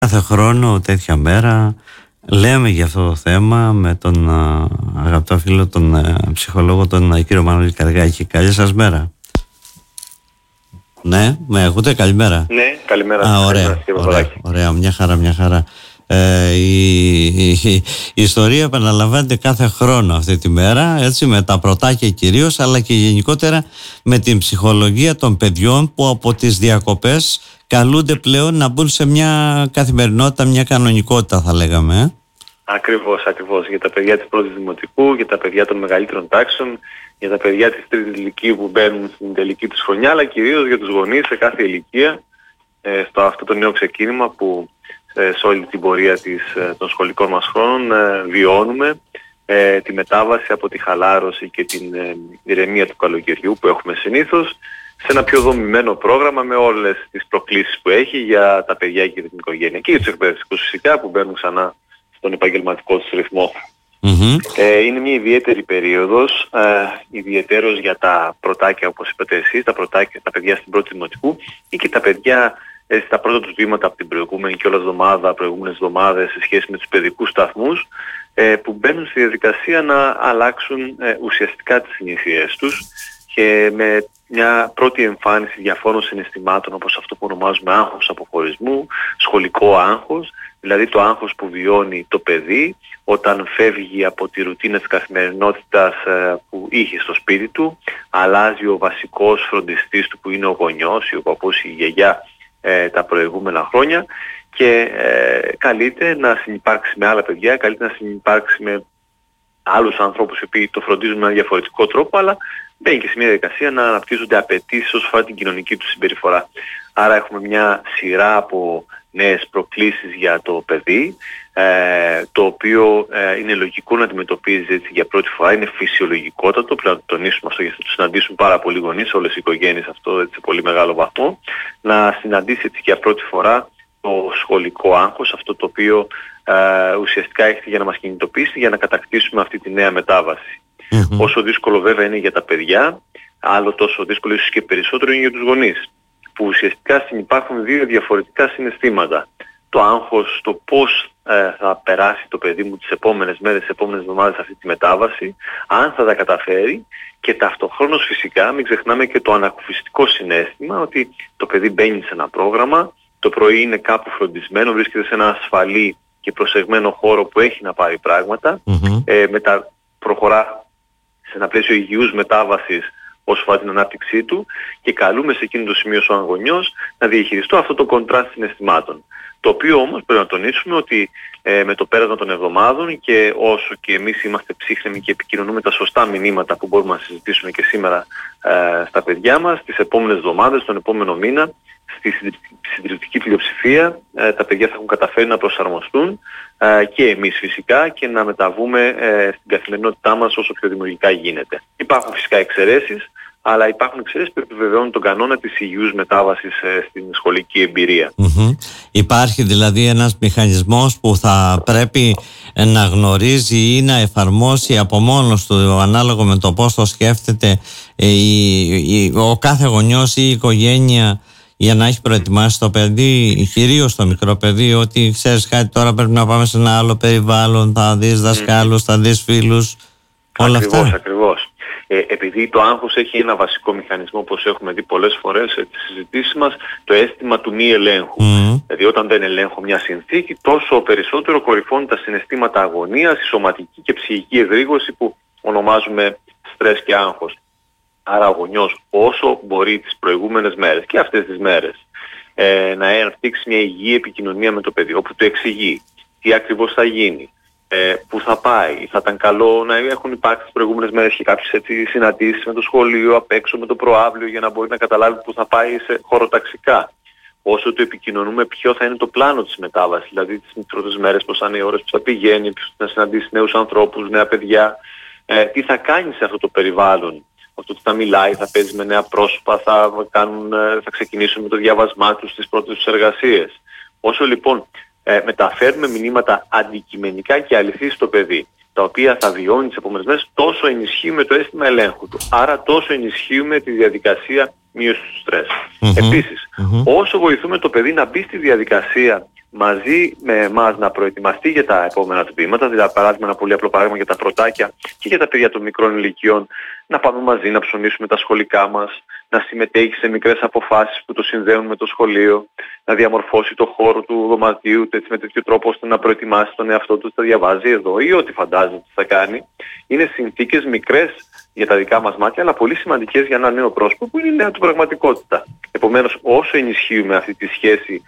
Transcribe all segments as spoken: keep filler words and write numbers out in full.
Κάθε χρόνο τέτοια μέρα λέμε για αυτό το θέμα με τον α, αγαπητό φίλο, τον α, ψυχολόγο, τον α, κύριο Μανώλη Καργάκη. Καλή σας μέρα. Ναι, με ακούτε? Καλημέρα. Ναι, καλημέρα. Α, ωραία, καλημέρα, ωραία, ωραία, μια χαρά, μια χαρά. Ε, η, η, η ιστορία επαναλαμβάνεται κάθε χρόνο αυτή τη μέρα, έτσι, με τα πρωτάκια κυρίως, αλλά και γενικότερα με την ψυχολογία των παιδιών που από τις διακοπές καλούνται πλέον να μπουν σε μια καθημερινότητα, μια κανονικότητα, θα λέγαμε. Ε? Ακριβώς, ακριβώς. Για τα παιδιά της πρώτης δημοτικού, για τα παιδιά των μεγαλύτερων τάξεων, για τα παιδιά της τρίτης ηλικίου που μπαίνουν στην τελική τους χρονιά, αλλά κυρίως για τους γονείς σε κάθε ηλικία, ε, στο αυτό το νέο ξεκίνημα που ε, σε όλη την πορεία της, ε, των σχολικών μας χρόνων ε, βιώνουμε, ε, τη μετάβαση από τη χαλάρωση και την ε, ηρεμία του καλοκαιριού που έχουμε συνήθως, σε ένα πιο δομημένο πρόγραμμα με όλες τις προκλήσεις που έχει για τα παιδιά και την οικογένεια και για τους εκπαιδευτικούς φυσικά που μπαίνουν ξανά στον επαγγελματικό τους ρυθμό. Mm-hmm. Ε, είναι μια ιδιαίτερη περίοδος, ε, ιδιαιτέρως για τα πρωτάκια όπως είπατε εσείς, τα, πρωτάκια, τα παιδιά στην πρώτη δημοτικού ή και τα παιδιά ε, στα πρώτα τους βήματα από την προηγούμενη και όλα εβδομάδα, προηγούμενες εβδομάδες σε σχέση με τους παιδικούς σταθμούς ε, που μπαίνουν στη διαδικασία να αλλάξουν ε, ουσιαστικά τις συνήθειές τους και με μια πρώτη εμφάνιση διαφόρων συναισθημάτων όπως αυτό που ονομάζουμε άγχος αποχωρισμού, σχολικό άγχος, δηλαδή το άγχος που βιώνει το παιδί όταν φεύγει από τη ρουτίνα της καθημερινότητας που είχε στο σπίτι του, αλλάζει ο βασικός φροντιστής του που είναι ο γονιός ή ο παππούς ή η γιαγιά ε, τα προηγούμενα χρόνια και ε, καλείται να συνυπάρξει με άλλα παιδιά, καλείται να συνυπάρξει με άλλους ανθρώπους οι οποίοι το φροντίζουν με ένα διαφορετικό τρόπο, αλλά μπαίνει και σε μια διαδικασία να αναπτύσσονται απαιτήσεις όσον αφορά την κοινωνική του συμπεριφορά. Άρα έχουμε μια σειρά από νέες προκλήσεις για το παιδί, ε, το οποίο ε, είναι λογικό να αντιμετωπίζει έτσι για πρώτη φορά, είναι φυσιολογικότατο, πρέπει να το τονίσουμε αυτό γιατί θα το συναντήσουν πάρα πολλοί γονείς, όλες οι οικογένειες αυτό έτσι, σε πολύ μεγάλο βαθμό, να συναντήσει έτσι για πρώτη φορά το σχολικό άγχος, αυτό το οποίο ε, ουσιαστικά έχει για να μας κινητοποιήσει για να κατακτήσουμε αυτή τη νέα μετάβαση. Mm-hmm. Όσο δύσκολο βέβαια είναι για τα παιδιά, άλλο τόσο δύσκολο ίσως και περισσότερο είναι για τους γονείς, που ουσιαστικά συνυπάρχουν δύο διαφορετικά συναισθήματα. Το άγχος, το πώς ε, θα περάσει το παιδί μου τις επόμενες μέρες, τις επόμενες εβδομάδες αυτή τη μετάβαση, αν θα τα καταφέρει και ταυτοχρόνως φυσικά μην ξεχνάμε και το ανακουφιστικό συναίσθημα ότι το παιδί μπαίνει σε ένα πρόγραμμα, το πρωί είναι κάπου φροντισμένο, βρίσκεται σε ένα ασφαλή και προσεγμένο χώρο που έχει να πάρει πράγματα, mm-hmm. ε, μετα... προχωρά σε ένα πλαίσιο υγιούς μετάβασης όσο αφορά την ανάπτυξή του και καλούμε σε εκείνο το σημείο σαν γονιός να διαχειριστώ αυτό το κοντράστ συναισθημάτων. Το οποίο όμως πρέπει να τονίσουμε ότι ε, με το πέρασμα των εβδομάδων και όσο και εμείς είμαστε ψύχρεμοι και επικοινωνούμε τα σωστά μηνύματα που μπορούμε να συζητήσουμε και σήμερα ε, στα παιδιά μας, τις επόμενες εβδομάδες, τον επόμενο μήνα, στη συντριπτική πλειοψηφία ε, τα παιδιά θα έχουν καταφέρει να προσαρμοστούν ε, και εμείς φυσικά και να μεταβούμε ε, στην καθημερινότητά μας όσο πιο δημιουργικά γίνεται. Υπάρχουν φυσικά εξαιρέσεις, αλλά υπάρχουν εξαιρέσεις που επιβεβαιώνουν τον κανόνα της υγιούς μετάβασης ε, στην σχολική εμπειρία. Mm-hmm. Υπάρχει δηλαδή ένας μηχανισμός που θα πρέπει να γνωρίζει ή να εφαρμόσει από μόνος του ανάλογα με το πώς το σκέφτεται ε, η, η, ο κάθε γονιός ή η οικογένεια για να έχει προετοιμάσει το παιδί, κυρίως το μικρό παιδί, ότι ξέρεις κάτι, τώρα πρέπει να πάμε σε ένα άλλο περιβάλλον, θα δεις δασκάλους, mm. θα δεις φίλους, όλα ακριβώς, αυτά. Ακριβώς. Ε, επειδή το άγχος έχει ένα βασικό μηχανισμό, όπως έχουμε δει πολλές φορές στις συζητήσεις μας, το αίσθημα του μη ελέγχου. Mm. Δηλαδή όταν δεν ελέγχω μια συνθήκη, τόσο περισσότερο κορυφώνουν τα συναισθήματα αγωνίας, η σωματική και ψυχική εγρήγορση που ονομάζουμε στρες και άγχος. Άρα ο γονιός όσο μπορεί τις προηγούμενες μέρες και αυτές τις μέρες ε, να αναπτύξει μια υγιή επικοινωνία με το παιδί, όπου το εξηγεί τι ακριβώς θα γίνει, ε, πού θα πάει. Θα ήταν καλό να έχουν υπάρξει τις προηγούμενες μέρες και κάποιες έτσι, συναντήσεις με το σχολείο, απ' έξω με το προαύλιο για να μπορεί να καταλάβει πού θα πάει σε χωροταξικά. Όσο το επικοινωνούμε ποιο θα είναι το πλάνο της μετάβασης, δηλαδή τις μικρότερες μέρες, πώς θα είναι οι ώρες που θα πηγαίνει, να συναντήσει νέους ανθρώπους, νέα παιδιά, ε, τι θα κάνει σε αυτό το περιβάλλον. Αυτό ότι θα μιλάει, θα παίζει με νέα πρόσωπα, θα, κάνουν, θα ξεκινήσουν με το διάβασμά τους στις πρώτες τους εργασίες. Όσο λοιπόν ε, μεταφέρουμε μηνύματα αντικειμενικά και αληθή στο παιδί τα οποία θα βιώνει τις επόμενες μέρες, τόσο ενισχύουμε το αίσθημα ελέγχου του. Άρα τόσο ενισχύουμε τη διαδικασία μείωσης του στρες. Mm-hmm. Επίσης, mm-hmm. όσο βοηθούμε το παιδί να μπει στη διαδικασία μαζί με εμάς να προετοιμαστεί για τα επόμενα του βήματα, δηλαδή παράδειγμα ένα πολύ απλό παράδειγμα για τα πρωτάκια και για τα παιδιά των μικρών ηλικιών, να πάμε μαζί να ψωνίσουμε τα σχολικά μας, να συμμετέχει σε μικρές αποφάσεις που το συνδέουν με το σχολείο, να διαμορφώσει το χώρο του δωματίου έτσι, με τέτοιο τρόπο ώστε να προετοιμάσει τον εαυτό του, θα διαβάζει εδώ ή ό,τι φαντάζεται ότι θα κάνει. Είναι συνθήκες μικρές για τα δικά μας μάτια, αλλά πολύ σημαντικές για ένα νέο πρόσωπο που είναι η νέα του πραγματικότητα. Επομένως, όσο ενισχύουμε αυτή τη σχέση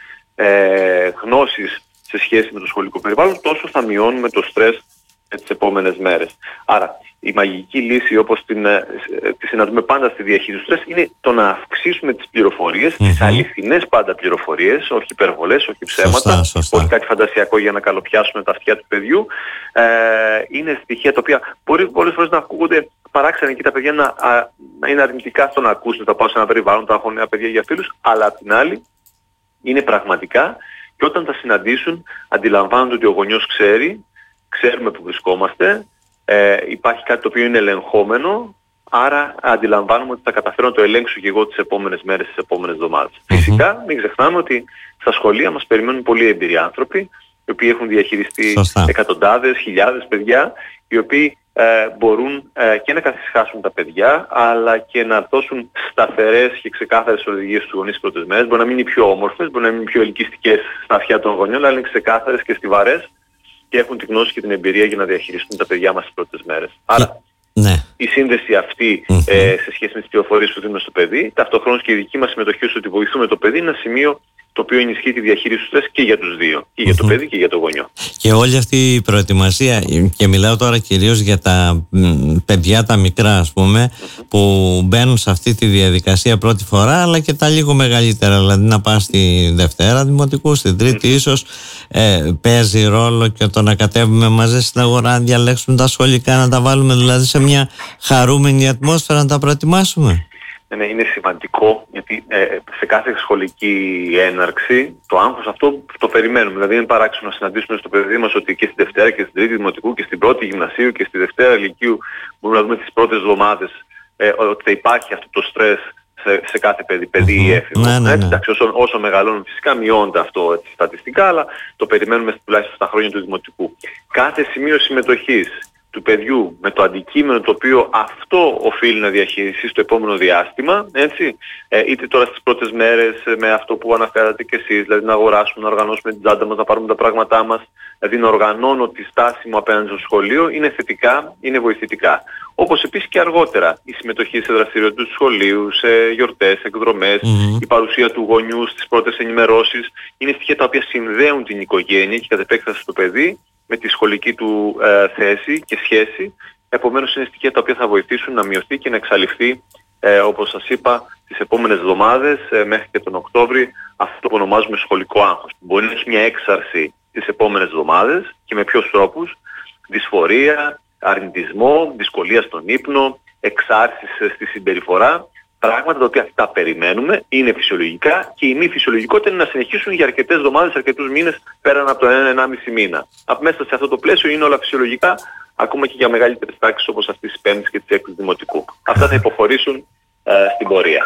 ε, γνώσης σε σχέση με το σχολικό περιβάλλον, τόσο θα μειώνουμε το στρες τις επόμενες μέρες. Άρα, η μαγική λύση, όπως την, τη συναντούμε πάντα στη διαχείριση του στρες, είναι το να αυξήσουμε τις πληροφορίες, mm-hmm. τις αληθινές πάντα πληροφορίες, όχι υπερβολές, όχι ψέματα, σωστά, σωστά. όχι κάτι φαντασιακό για να καλοπιάσουμε τα αυτιά του παιδιού. Ε, είναι στοιχεία τα οποία μπορεί πολλές φορές να ακούγονται παράξενα και τα παιδιά να, α, να είναι αρνητικά στο να ακούσουν τα πάω σε ένα περιβάλλον, τα έχω νέα παιδιά για φίλους, αλλά απ' την άλλη είναι πραγματικά και όταν τα συναντήσουν αντιλαμβάνονται ότι ο γονιός ξέρει, ξέρουμε που βρισκόμαστε, ε, υπάρχει κάτι το οποίο είναι ελεγχόμενο, άρα αντιλαμβάνομαι ότι θα καταφέρω να το ελέγξω και εγώ τις επόμενες μέρες, τις επόμενες εβδομάδες. Mm-hmm. Φυσικά μην ξεχνάμε ότι στα σχολεία μας περιμένουν πολλοί έμπειροι άνθρωποι, οι οποίοι έχουν διαχειριστεί Σωστά. εκατοντάδες, χιλιάδες παιδιά, οι οποίοι ε, μπορούν ε, και να καθισχάσουν τα παιδιά, αλλά και να δώσουν σταθερές και ξεκάθαρες οδηγίες στους γονείς τις πρώτες μέρες. Μπορεί να μην είναι πιο όμορφες, μπορεί να μην είναι πιο ελκυστικές στα αυτιά των γονιών, αλλά είναι ξεκάθαρες και στιβαρές και έχουν τη γνώση και την εμπειρία για να διαχειριστούν τα παιδιά μας τις πρώτες μέρες. Άρα ναι. η σύνδεση αυτή mm-hmm. ε, σε σχέση με τις πληροφορίες που δίνουμε στο παιδί, ταυτόχρονα και η δική μας συμμετοχή στο ότι βοηθούμε το παιδί, είναι ένα σημείο το οποίο ενισχύει τη διαχείριση του στρες και για τους δύο, και για το mm-hmm. παιδί και για το γονιό. Και όλη αυτή η προετοιμασία, και μιλάω τώρα κυρίως για τα παιδιά τα μικρά ας πούμε, mm-hmm. που μπαίνουν σε αυτή τη διαδικασία πρώτη φορά, αλλά και τα λίγο μεγαλύτερα, δηλαδή να πας στη Δευτέρα Δημοτικού, στην Τρίτη mm-hmm. ίσως, ε, παίζει ρόλο και το να κατέβουμε μαζί στην αγορά, να διαλέξουμε τα σχολικά, να τα βάλουμε δηλαδή σε μια χαρούμενη ατμόσφαιρα, να τα προετοιμάσουμε. Ναι, είναι σημαντικό γιατί ε, σε κάθε σχολική έναρξη το άγχος αυτό το περιμένουμε. Δηλαδή είναι παράξενο να συναντήσουμε στο παιδί μας ότι και στη Δευτέρα και στην Τρίτη Δημοτικού και στην Πρώτη Γυμνασίου και στη Δευτέρα Λυκείου μπορούμε να δούμε τις πρώτες εβδομάδες ε, ότι θα υπάρχει αυτό το στρες σε, σε κάθε παιδί, παιδί ή έφηβο. Ναι, ναι, ναι. Εντάξει, όσο, όσο μεγαλώνουν φυσικά μειώνεται αυτό έτσι, στατιστικά, αλλά το περιμένουμε τουλάχιστον στα χρόνια του Δημοτικού. Κάθε σημείο συμμετοχής του παιδιού με το αντικείμενο το οποίο αυτό οφείλει να διαχειριστεί στο επόμενο διάστημα, έτσι, ε, είτε τώρα στις πρώτες μέρες με αυτό που αναφέρατε και εσείς, δηλαδή να αγοράσουμε, να οργανώσουμε την τσάντα μας, να πάρουμε τα πράγματά μας, δηλαδή να οργανώνω τη στάση μου απέναντι στο σχολείο, είναι θετικά, είναι βοηθητικά. Όπως επίσης και αργότερα η συμμετοχή σε δραστηριότητες του σχολείου, σε γιορτές, εκδρομές, mm-hmm. η παρουσία του γονιού στις πρώτες ενημερώσεις, είναι στοιχεία τα οποία συνδέουν την οικογένεια και κατ' επέκταση το παιδί με τη σχολική του ε, θέση και σχέση. Επομένως είναι στοιχεία τα οποία θα βοηθήσουν να μειωθεί και να εξαλειφθεί, ε, όπως σας είπα, τις επόμενες εβδομάδες ε, μέχρι και τον Οκτώβρη αυτό που ονομάζουμε σχολικό άγχος. Μπορεί να έχει μια έξαρση τις επόμενες εβδομάδες και με ποιους τρόπους? Δυσφορία, αρνητισμό, δυσκολία στον ύπνο, εξάρσεις στη συμπεριφορά. Πράγματα τα οποία τα περιμένουμε, είναι φυσιολογικά και η μη φυσιολογικότητα είναι να συνεχίσουν για αρκετές εβδομάδες, αρκετούς μήνες πέραν από το ένα με ενάμιση μήνα. Από μέσα σε αυτό το πλαίσιο είναι όλα φυσιολογικά, ακόμα και για μεγαλύτερες τάξεις όπως αυτή της πέμπτης και της έκτης Δημοτικού. Αυτά θα υποχωρήσουν ε, στην πορεία.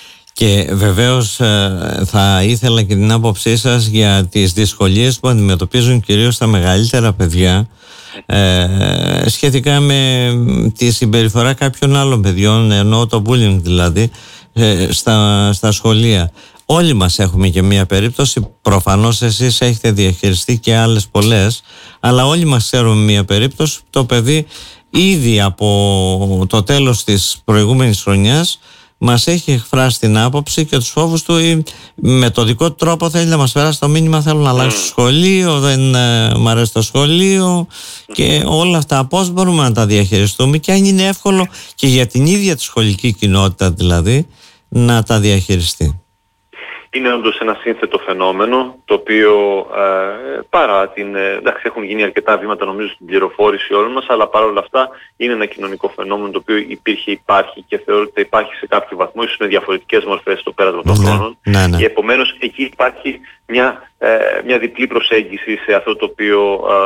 Και βεβαίως ε, θα ήθελα και την άποψή σας για τις δυσκολίες που αντιμετωπίζουν κυρίως τα μεγαλύτερα παιδιά ε, σχετικά με τη συμπεριφορά κάποιων άλλων παιδιών, εννοώ το bullying δηλαδή, ε, στα, στα σχολεία. Όλοι μας έχουμε και μία περίπτωση, προφανώς εσείς έχετε διαχειριστεί και άλλες πολλές, αλλά όλοι μας ξέρουμε μία περίπτωση, το παιδί ήδη από το τέλος της προηγούμενης χρονιάς μας έχει εκφράσει την άποψη και τους φόβους του, ή με το δικό του τρόπο θέλει να μας περάσει το μήνυμα: θέλω να αλλάξω το σχολείο, δεν ε, μ' αρέσει το σχολείο και όλα αυτά. Πώς μπορούμε να τα διαχειριστούμε και αν είναι εύκολο και για την ίδια τη σχολική κοινότητα δηλαδή να τα διαχειριστεί? Είναι όντως ένα σύνθετο φαινόμενο το οποίο παρά την... Ε, εντάξει, έχουν γίνει αρκετά βήματα νομίζω στην πληροφόρηση όλων μας, αλλά παρόλα αυτά είναι ένα κοινωνικό φαινόμενο το οποίο υπήρχε, υπάρχει και θεωρώ ότι υπάρχει σε κάποιο βαθμό, ίσως με διαφορετικές μορφές στο πέρασμα των ναι, χρόνων. Ναι, ναι. Και επομένως εκεί υπάρχει μια, ε, μια διπλή προσέγγιση σε αυτό το οποίο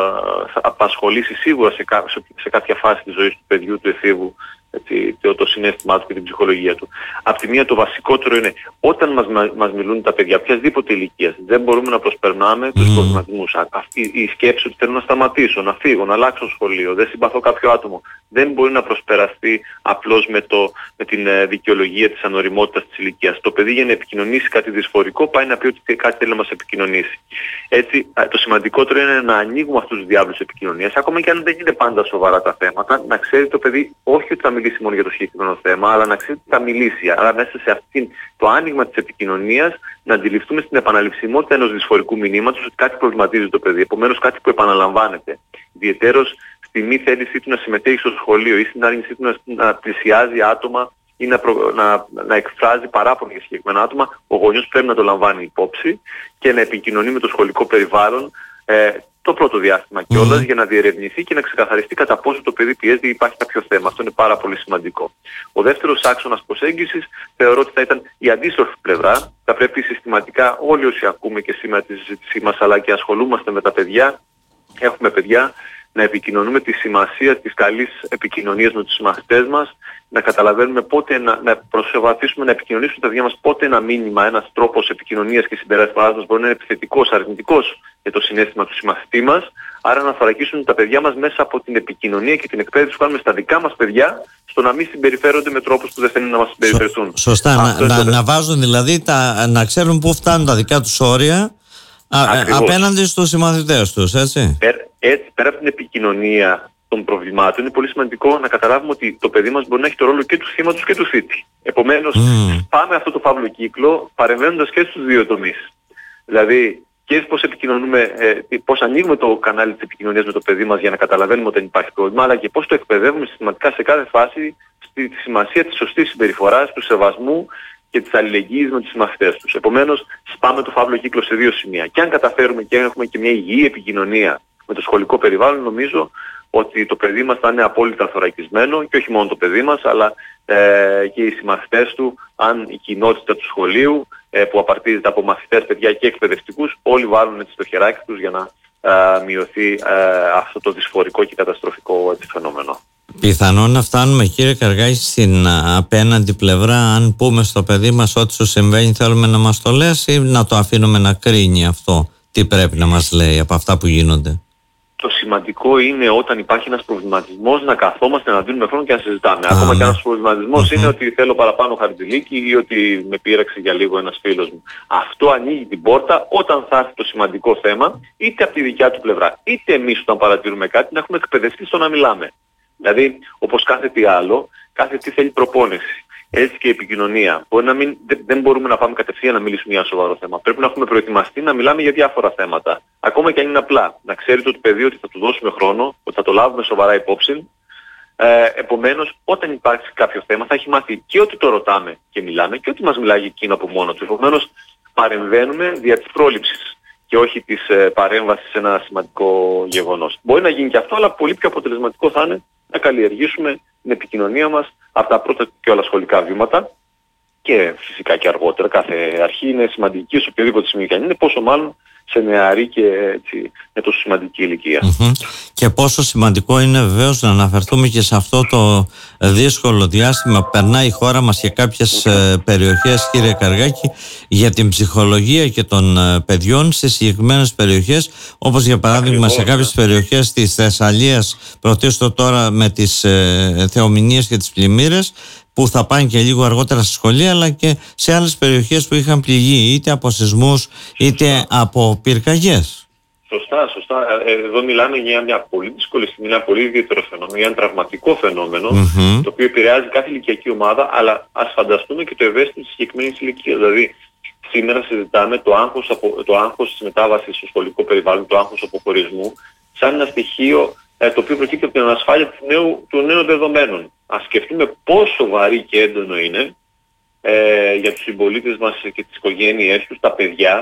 ε, θα απασχολήσει σίγουρα σε, κά, σε, σε κάποια φάση της ζωής του παιδιού, του εφήβου, έτσι, το, το συναίσθημά του και την ψυχολογία του. Απ' τη μία το βασικότερο είναι όταν μας, μας μιλούν τα παιδιά οποιασδήποτε ηλικίας, δεν μπορούμε να προσπερνάμε mm. τους προβληματισμούς. Αυτή η σκέψη ότι θέλω να σταματήσω, να φύγω, να αλλάξω σχολείο, δεν συμπαθώ κάποιο άτομο, δεν μπορεί να προσπεραστεί απλώς με, το, με την ε, δικαιολογία της ανοριμότητας της ηλικίας. Το παιδί για να επικοινωνήσει κάτι δυσφορικό πάει να πει ότι κάτι θέλει να μας επικοινωνήσει. Έτσι, το σημαντικότερο είναι να ανοίγουμε αυτούς τους διάβλους επικοινωνίας, ακόμα και αν δεν είναι πάντα σοβαρά τα θέματα, να ξέρει το παιδί όχι ότι θα μιλήσει μόνο για το συγκεκριμένο θέμα, αλλά να ξέρει ότι θα μιλήσει. Άρα μέσα σε αυτήν το άνοιγμα της επικοινωνίας να αντιληφθούμε στην επαναληψιμότητα ενός δυσφορικού μηνύματος ότι κάτι προβληματίζει το παιδί. Επομένως κάτι που επαναλαμβάνεται. Ιδιαιτέρως στη μη θέλησή του να συμμετέχει στο σχολείο ή στην άρνησή του να, να πλησιάζει άτομα ή να, προ, να, να εκφράζει παράπονα για συγκεκριμένα άτομα, ο γονιός πρέπει να το λαμβάνει υπόψη και να επικοινωνεί με το σχολικό περιβάλλον ε, το πρώτο διάστημα κιόλας mm. για να διερευνηθεί και να ξεκαθαριστεί κατά πόσο το παιδί πιέζει ή υπάρχει κάποιο θέμα. Αυτό είναι πάρα πολύ σημαντικό. Ο δεύτερος άξονας προσέγγισης θεωρώ ότι θα ήταν η αντίστροφη πλευρά. Θα πρέπει συστηματικά όλοι όσοι ακούμε και σήμερα τη συζήτησή μας αλλά και ασχολούμαστε με τα παιδιά, έχουμε παιδιά, να επικοινωνούμε τη σημασία της καλής επικοινωνίας με τους μαθητές μας, να καταλαβαίνουμε πότε να, να προσπαθήσουμε να επικοινωνήσουμε τα παιδιά μας πότε ένα μήνυμα, ένας τρόπος επικοινωνίας και συμπεριφοράς μας μπορεί να είναι επιθετικός, αρνητικός για το συναίσθημα του συμμαθητή μας, άρα να θωρακίσουν τα παιδιά μας μέσα από την επικοινωνία και την εκπαίδευση που κάνουμε στα δικά μας παιδιά, στο να μην συμπεριφέρονται με τρόπους που δεν θέλουν να μας συμπεριφερθούν. Σω, σωστά, να, να, να βάζουν δηλαδή, τα, να ξέρουν πού φτάνουν τα δικά τους όρια α, απέναντι στους συμμαθητές τους, έτσι. Έτσι, πέρα από την επικοινωνία των προβλημάτων, είναι πολύ σημαντικό να καταλάβουμε ότι το παιδί μας μπορεί να έχει το ρόλο και του θύματος και του θήτη. Επομένως, mm. πάμε αυτό το φαύλο κύκλο παρεμβαίνοντας και στους δύο τομείς. Δηλαδή, και πώς επικοινωνούμε, ε, πώς ανοίγουμε το κανάλι της επικοινωνίας με το παιδί μας για να καταλαβαίνουμε ότι υπάρχει πρόβλημα, αλλά και πώς το εκπαιδεύουμε συστηματικά σε κάθε φάση στη σημασία της σωστής συμπεριφοράς, του σεβασμού και της αλληλεγγύης με τους συμμαθητές τους. Επομένως, σπάμε το φαύλο κύκλο σε δύο σημεία. Και αν καταφέρουμε και έχουμε και μια υγιή επικοινωνία με το σχολικό περιβάλλον, νομίζω ότι το παιδί μας θα είναι απόλυτα θωρακισμένο και όχι μόνο το παιδί μας, αλλά ε, και οι συμμαθητές του, αν η κοινότητα του σχολείου ε, που απαρτίζεται από μαθητές, παιδιά και εκπαιδευτικούς, όλοι βάλουν έτσι το χεράκι τους για να ε, μειωθεί ε, αυτό το δυσφορικό και καταστροφικό έτσι, φαινόμενο. Πιθανόν να φτάνουμε, κύριε Καργάκη, στην απέναντι πλευρά, αν πούμε στο παιδί μας ό,τι σου συμβαίνει θέλουμε να μας το λες ή να το αφήνουμε να κρίνει αυτό, τι πρέπει να μας λέει από αυτά που γίνονται. Το σημαντικό είναι όταν υπάρχει ένας προβληματισμός να καθόμαστε να δίνουμε χρόνο και να συζητάμε. Ah, Ακόμα ναι. και ένας προβληματισμός mm-hmm. είναι ότι θέλω παραπάνω χαρτζηλίκι ή ότι με πείραξε για λίγο ένας φίλος μου. Αυτό ανοίγει την πόρτα όταν θα έρθει το σημαντικό θέμα, είτε από τη δικιά του πλευρά, είτε εμείς όταν παρατηρούμε κάτι, να έχουμε εκπαιδευτεί στο να μιλάμε. Δηλαδή, όπως κάθε τι άλλο, κάθε τι θέλει προπόνηση. Έτσι και η επικοινωνία. Μπορεί να μην, δεν μπορούμε να πάμε κατευθείαν να μιλήσουμε για ένα σοβαρό θέμα. Πρέπει να έχουμε προετοιμαστεί να μιλάμε για διάφορα θέματα. Ακόμα και αν είναι απλά. Να ξέρει το παιδί ότι θα του δώσουμε χρόνο, ότι θα το λάβουμε σοβαρά υπόψη. Ε, επομένως, όταν υπάρξει κάποιο θέμα, θα έχει μάθει και ότι το ρωτάμε και μιλάμε και ότι μας μιλάει εκείνο από μόνο του. Επομένως, παρεμβαίνουμε δια της πρόληψης και όχι της ε, παρέμβασης σε ένα σημαντικό γεγονός. Μπορεί να γίνει και αυτό, αλλά πολύ πιο αποτελεσματικό θα είναι να καλλιεργήσουμε την επικοινωνία μας από τα πρώτα και όλα σχολικά βήματα και φυσικά και αργότερα. Κάθε αρχή είναι σημαντική σε οποιοδήποτε σημείο και αν είναι, πόσο μάλλον σε νεαρή και έτσι, με τόσο σημαντική ηλικία. Mm-hmm. Και πόσο σημαντικό είναι βεβαίως να αναφερθούμε και σε αυτό το δύσκολο διάστημα που περνάει η χώρα μας και κάποιες mm-hmm. περιοχές, κύριε Καργάκη, για την ψυχολογία και των παιδιών σε συγκεκριμένες περιοχές, όπως για παράδειγμα Ακριβώς, σε κάποιες ναι. περιοχές της Θεσσαλίας, πρωτίστως τώρα με τις ε, θεομηνίες και τις πλημμύρες, που θα πάνε και λίγο αργότερα στη σχολεία, αλλά και σε άλλες περιοχές που είχαν πληγεί είτε από σεισμούς είτε σωστά. από πυρκαγιές. Σωστά, σωστά. Εδώ μιλάμε για μια πολύ δύσκολη στιγμή, ένα πολύ ιδιαίτερο φαινόμενο, για ένα τραυματικό φαινόμενο, mm-hmm. το οποίο επηρεάζει κάθε ηλικιακή ομάδα, αλλά ας φανταστούμε και το ευαίσθητο της συγκεκριμένης ηλικίας. Δηλαδή, σήμερα συζητάμε το άγχος, το άγχος της μετάβασης στο σχολικό περιβάλλον, το άγχος αποχωρισμού, σαν ένα στοιχείο το οποίο προκύπτει από την ανασφάλεια του νέου, του νέου δεδομένων. Ας σκεφτούμε πόσο βαρύ και έντονο είναι ε, για τους συμπολίτες μας και τις οικογένειές τους, τα παιδιά,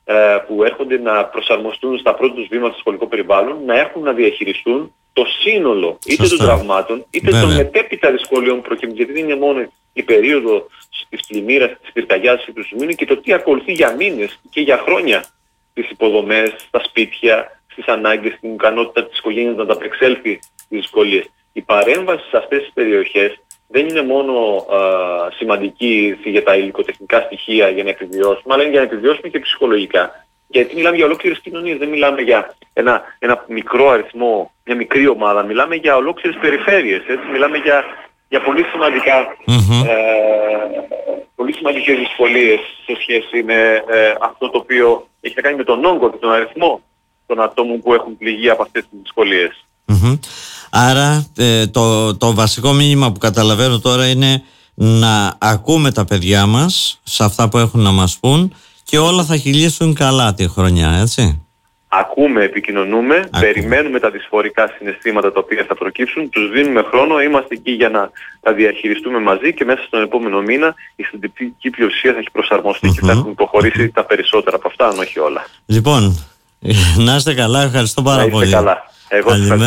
που έρχονται να προσαρμοστούν στα πρώτα τους βήματα στο σχολικό περιβάλλον, να έχουν να διαχειριστούν το σύνολο είτε Σωστά. των τραυμάτων, είτε Βέβαια. των μετέπειτα δυσκολιών προκειμένου, γιατί δεν είναι μόνο η περίοδο της πλημμύρας, της πυρκαγιάς ή του σεισμού, και το τι ακολουθεί για μήνες και για χρόνια στις υποδομές, στα σπίτια, στις ανάγκες, στην ικανότητα της οικογένειας να ανταπεξέλθει στις δυσκολίες. Η παρέμβαση σε αυτές τις περιοχές δεν είναι μόνο α, σημαντική για τα υλικοτεχνικά στοιχεία για να επιβιώσουμε, αλλά είναι για να επιβιώσουμε και ψυχολογικά. Γιατί μιλάμε για ολόκληρες κοινωνίες, δεν μιλάμε για ένα, ένα μικρό αριθμό, μια μικρή ομάδα, μιλάμε για ολόκληρες περιφέρειες, έτσι, μιλάμε για, για πολύ σημαντικά, mm-hmm. ε, πολύ σημαντικές δυσκολίες σε σχέση με ε, αυτό το οποίο έχει να κάνει με τον όγκο και τον αριθμό των ατόμων που έχουν πληγεί από αυτές τις δυσκολίες. Mm-hmm. Άρα ε, το, το βασικό μήνυμα που καταλαβαίνω τώρα είναι να ακούμε τα παιδιά μας σε αυτά που έχουν να μας πούν και όλα θα κυλήσουν καλά τη χρονιά, έτσι. Ακούμε, επικοινωνούμε, Ακούμε. περιμένουμε τα δυσφορικά συναισθήματα τα οποία θα προκύψουν, τους δίνουμε χρόνο, είμαστε εκεί για να τα διαχειριστούμε μαζί και μέσα στον επόμενο μήνα η συντριπτική πλειοψηφία θα έχει προσαρμοστεί mm-hmm. και θα έχουν προχωρήσει mm-hmm. τα περισσότερα από αυτά, αν όχι όλα. Λοιπόν, να είστε καλά, ευχαριστώ πάρα να είστε πολύ. Καλά. Εγώ